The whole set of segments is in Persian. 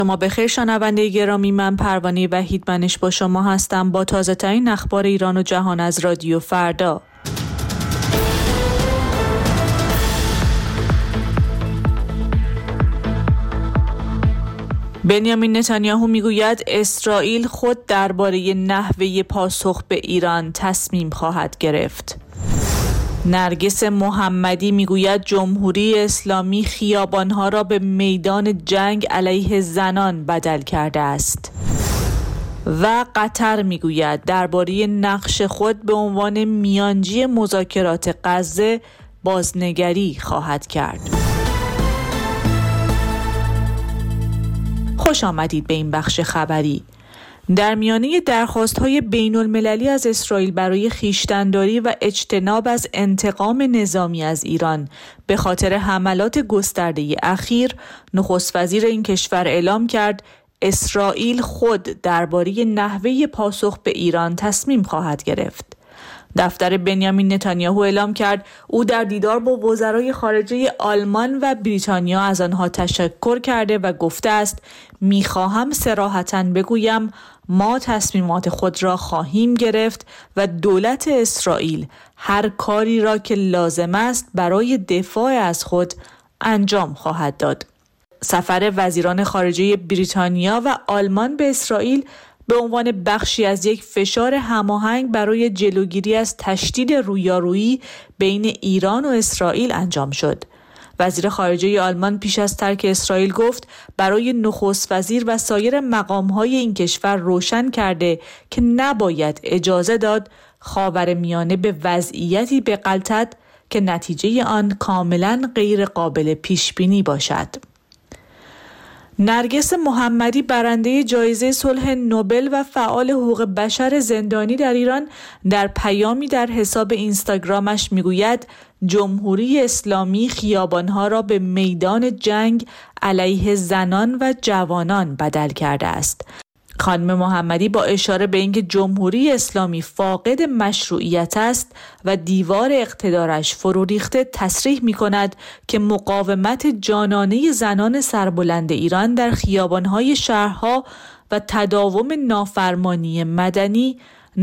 شما بخیر شنونده گرامی، من پروانه وحیدمنش با شما هستم با تازه ترین اخبار ایران و جهان از رادیو فردا. بنیامین نتانیاهو میگوید اسرائیل خود درباره نحوه پاسخ به ایران تصمیم خواهد گرفت. نرگس محمدی میگوید جمهوری اسلامی خیابانها را به میدان جنگ علیه زنان بدل کرده است. و قطر میگوید درباره نقش خود به عنوان میانجی مذاکرات غزه بازنگری خواهد کرد. خوش آمدید به این بخش خبری. در میانه درخواست‌های بین‌المللی از اسرائیل برای خویشتن‌داری و اجتناب از انتقام نظامی از ایران به خاطر حملات گسترده اخیر، نخست وزیر این کشور اعلام کرد اسرائیل خود درباره نحوه پاسخ به ایران تصمیم خواهد گرفت. دفتر بنیامین نتانیاهو اعلام کرد او در دیدار با وزرای خارجه آلمان و بریتانیا از آنها تشکر کرده و گفته است می‌خواهم صراحتاً بگویم ما تصمیمات خود را خواهیم گرفت و دولت اسرائیل هر کاری را که لازم است برای دفاع از خود انجام خواهد داد. سفر وزیران خارجه بریتانیا و آلمان به اسرائیل به عنوان بخشی از یک فشار هماهنگ برای جلوگیری از تشدید رویارویی بین ایران و اسرائیل انجام شد. وزیر خارجه آلمان پیش از ترک اسرائیل گفت برای نخست وزیر و سایر مقام‌های این کشور روشن کرده که نباید اجازه داد خاورمیانه به وضعیتی بغلطد که نتیجه آن کاملاً غیر قابل پیش‌بینی باشد. نرگس محمدی برنده جایزه صلح نوبل و فعال حقوق بشر زندانی در ایران در پیامی در حساب اینستاگرامش میگوید جمهوری اسلامی خیابانها را به میدان جنگ علیه زنان و جوانان بدل کرده است. خانم محمدی با اشاره به اینکه جمهوری اسلامی فاقد مشروعیت است و دیوار اقتدارش فرو ریخته تصریح می‌کند که مقاومت جانانه زنان سربلند ایران در خیابان‌های شهرها و تداوم نافرمانی مدنی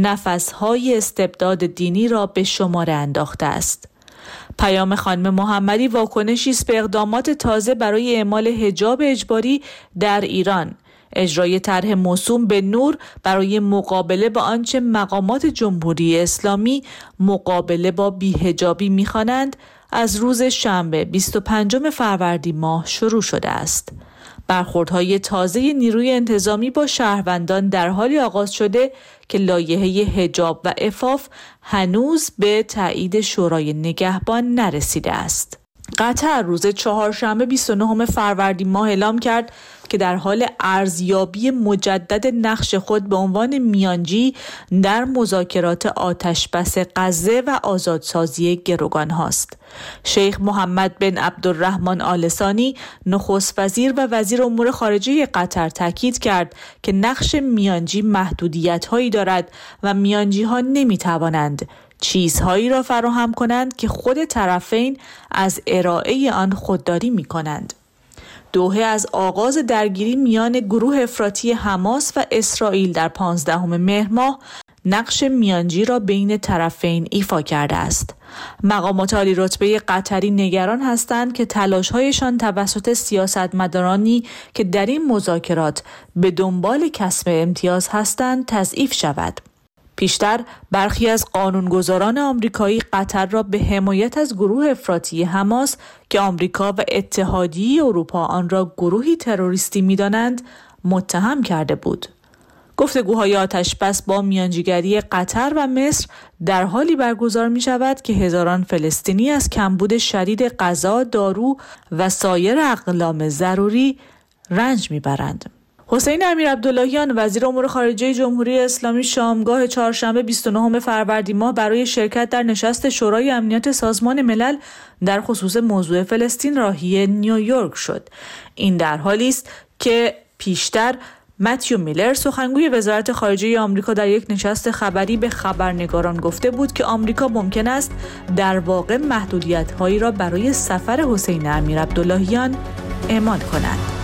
نفس‌های استبداد دینی را به شمار انداخته است. پیام خانم محمدی واکنشی است به اقدامات تازه برای اعمال حجاب اجباری در ایران، اجرای طرح موسوم به نور برای مقابله با آنچه مقامات جمهوری اسلامی مقابله با بی‌حجابی می‌خوانند از روز شنبه 25 فروردین ماه شروع شده است. برخوردهای تازه نیروی انتظامی با شهروندان در حالی آغاز شده که لایحه حجاب و عفاف هنوز به تایید شورای نگهبان نرسیده است. قطر روز چهارشنبه 29 فروردین ماه اعلام کرد که در حال ارزیابی مجدد نقش خود به عنوان میانجی در مذاکرات آتشبس غزه و آزادسازی گروگان هاست. شیخ محمد بن عبدالرحمن آل ثانی نخست وزیر و وزیر امور خارجه قطر تاکید کرد که نقش میانجی محدودیت‌هایی دارد و میانجی‌ها نمی‌توانند چیزهایی را فراهم کنند که خود طرفین از ارائه آن خودداری می‌کنند. دوحه از آغاز درگیری میان گروه افراطی حماس و اسرائیل در 15 مهر ماه نقش میانجی را بین طرفین ایفا کرده است. مقامات عالی رتبه قطری نگران هستند که تلاش‌هایشان توسط سیاستمدارانی که در این مذاکرات به دنبال کسب امتیاز هستند تضعیف شود. پیشتر برخی از قانونگذاران آمریکایی قطر را به حمایت از گروه افراطی حماس که آمریکا و اتحادیه اروپا آن را گروهی تروریستی می‌دانند متهم کرده بود. گفتگوهای آتشبس با میانجیگری قطر و مصر در حالی برگزار می‌شود که هزاران فلسطینی از کمبود شدید غذا، دارو و سایر اقلام ضروری رنج می‌برند. حسین امیرعبداللهیان وزیر امور خارجه جمهوری اسلامی شامگاه چهارشنبه 29 فروردین ماه برای شرکت در نشست شورای امنیت سازمان ملل در خصوص موضوع فلسطین راهی نیویورک شد. این در حالی است که پیشتر متیو میلر سخنگوی وزارت خارجه آمریکا در یک نشست خبری به خبرنگاران گفته بود که آمریکا ممکن است در واقع محدودیت‌هایی را برای سفر حسین امیرعبداللهیان اعمال کند.